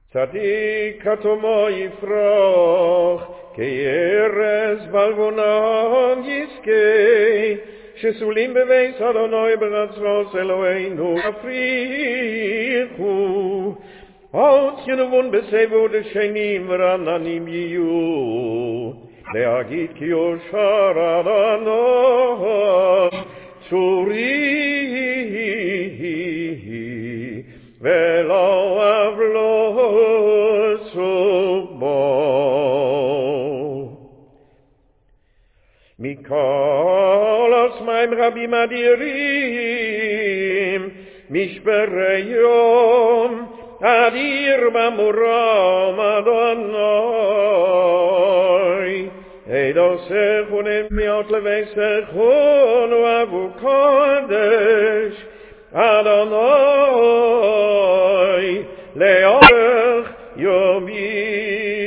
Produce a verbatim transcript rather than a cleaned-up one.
צדיק כתומו יפרח, כארז בלבונם יזכה, שסולים בבית אדוני ברצוס אלוהינו יפריחו, אל ינבון בסבו דשנים ורעננים יהיו, להגיד כי יושר אדוני צורי ולא אבלוס בו. מכל עצמיים רבים אדירים, משברי יום אדיר במורם אדוני, עדו סכון אמיות לבי סכון ואבו קודש אדוני לאורך יומי.